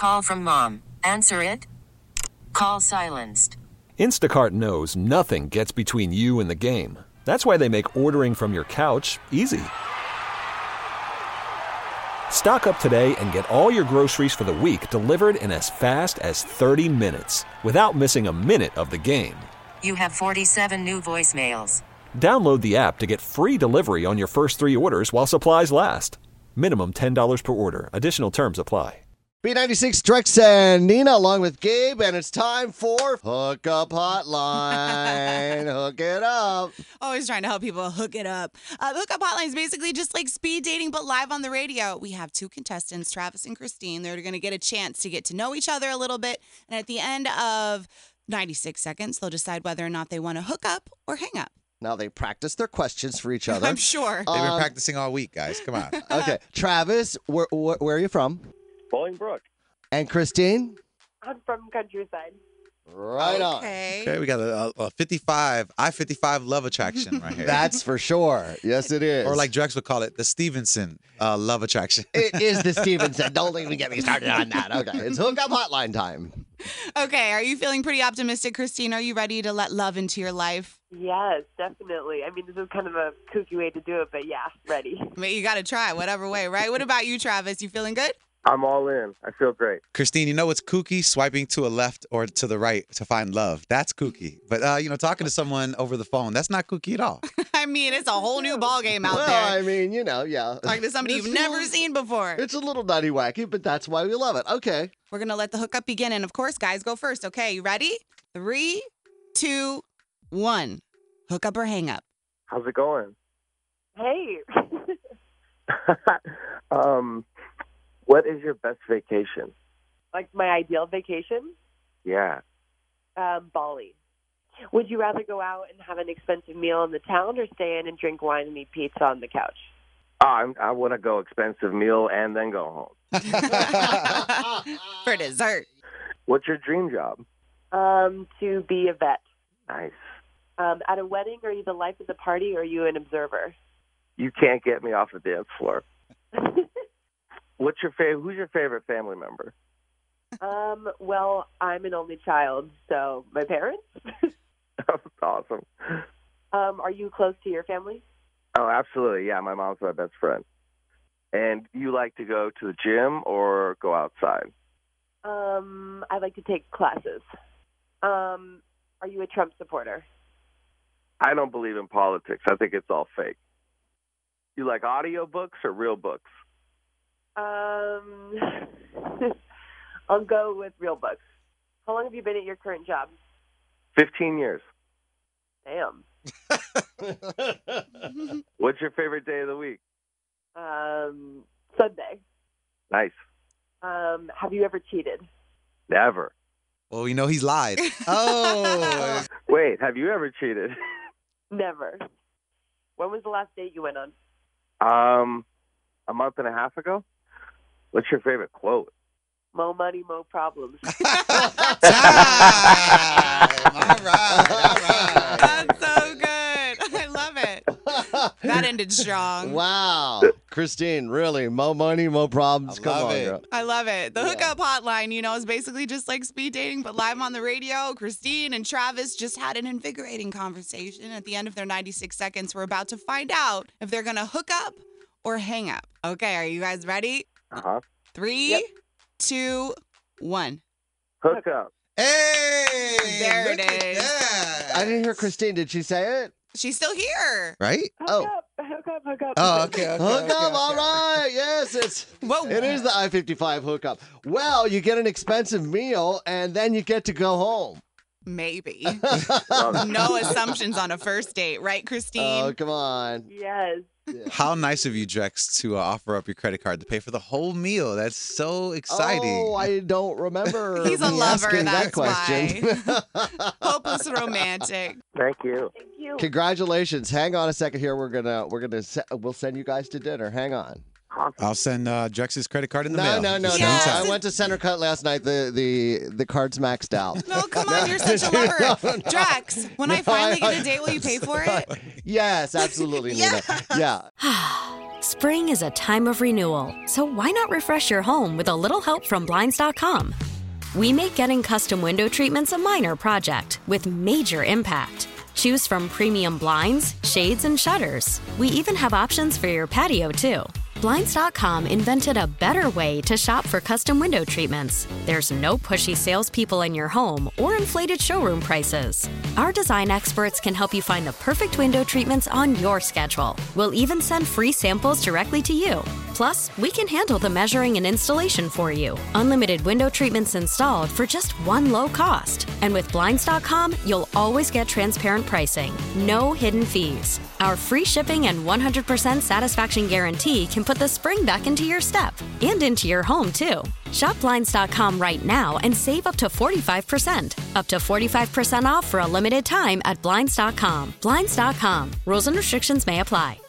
Call from mom. Answer it. Call silenced. Instacart knows nothing gets between you and the game. That's why they make ordering from your couch easy. Stock up today and get all your groceries for the week delivered in as fast as 30 minutes without missing a minute of the game. You have 47 new voicemails. Download the app to get free delivery on your first 3 orders while supplies last. Minimum $10 per order. Additional terms apply. B96, Drex and Nina along with Gabe, and it's time for Hookup Hotline. Hook it up. Always trying to help people hook it up. The Hookup Hotline is basically just like speed dating, but live on the radio. We have 2 contestants, Travis and Christine. They're going to get a chance to get to know each other a little bit, and at the end of 96 seconds, they'll decide whether or not they want to hook up or hang up. Now they practice their questions for each other. I'm sure. They've been practicing all week, guys. Come on. Okay. Travis, where are you from? Bolingbrook. And Christine? I'm from Countryside. Right on. Okay, we got a I-55 love attraction right here. That's for sure. Yes, it is. Or like Drex would call it, the Stevenson love attraction. It is the Stevenson. Don't even get me started on that. Okay, it's Hookup Hotline time. Okay, are you feeling pretty optimistic, Christine? Are you ready to let love into your life? Yes, definitely. I mean, this is kind of a kooky way to do it, but yeah, ready. You got to try whatever way, right? What about you, Travis? You feeling good? I'm all in. I feel great. Christine, you know what's kooky? Swiping to a left or to the right to find love. That's kooky. But, talking to someone over the phone, that's not kooky at all. I mean, it's a whole new ballgame out Well, there. I mean, yeah. Talking to somebody you've never seen before. It's a little nutty wacky, but that's why we love it. Okay. We're going to let the hookup begin. And, of course, guys, go first. Okay, you ready? 3, 2, 1. Hook up or hang up? How's it going? Hey. What is your best vacation? Like my ideal vacation? Yeah. Bali. Would you rather go out and have an expensive meal in the town or stay in and drink wine and eat pizza on the couch? I want to go expensive meal and then go home. For dessert. What's your dream job? To be a vet. Nice. At a wedding, are you the life of the party or are you an observer? You can't get me off the dance floor. Who's your favorite family member? Well, I'm an only child, so my parents. That's awesome. Are you close to your family? Oh, absolutely. Yeah, my mom's my best friend. And you like to go to the gym or go outside? I like to take classes. Are you a Trump supporter? I don't believe in politics. I think it's all fake. You like audiobooks or real books? I'll go with real books. How long have you been at your current job? 15 years. Damn. What's your favorite day of the week? Sunday. Nice. Have you ever cheated? Never. Well, we know he's lied. Oh. Wait, have you ever cheated? Never. When was the last date you went on? A month and a half ago. What's your favorite quote? Mo money, mo problems. All right. That's so good. I love it. That ended strong. Wow. Christine, really, mo money, mo problems. Come love on, it. girl. I love it. The hookup hotline, is basically just like speed dating, but live on the radio. Christine and Travis just had an invigorating conversation. At the end of their 96 seconds, we're about to find out if they're going to hook up or hang up. Okay, are you guys ready? Uh-huh. 3, 2, 1. Hook up. Hey! There look it at is. that. I didn't hear Christine. Did she say it? She's still here. Right? Oh. Hook up. Oh, okay. Hook up, all right. Yes, it is the I-55 hookup. Well, you get an expensive meal, and then you get to go home. Maybe. No assumptions on a first date, right, Christine? Oh, come on. Yes. Yeah. How nice of you, Drex, to offer up your credit card to pay for the whole meal. That's so exciting. Oh, I don't remember. He's a me lover, asking that that's question. why. Hopeless romantic. Thank you. Thank you. Congratulations. Hang on a second here. We'll send you guys to dinner. Hang on. Awesome. I'll send Drex's credit card in the mail. No. Just Yes. anytime. I went to Center Cut last night. The card's maxed out. No, come on, you're such a lover. Drax, when I finally get a date, will you pay for it? Yes, absolutely, Nina. Yeah. Spring is a time of renewal, so why not refresh your home with a little help from Blinds.com? We make getting custom window treatments a minor project with major impact. Choose from premium blinds, shades, and shutters. We even have options for your patio, too. Blinds.com invented a better way to shop for custom window treatments. There's no pushy salespeople in your home or inflated showroom prices. Our design experts can help you find the perfect window treatments on your schedule. We'll even send free samples directly to you. Plus, we can handle the measuring and installation for you. Unlimited window treatments installed for just one low cost. And with Blinds.com, you'll always get transparent pricing. No hidden fees. Our free shipping and 100% satisfaction guarantee can put the spring back into your step and into your home, too. Shop Blinds.com right now and save up to 45%. Up to 45% off for a limited time at Blinds.com. Blinds.com. Rules and restrictions may apply.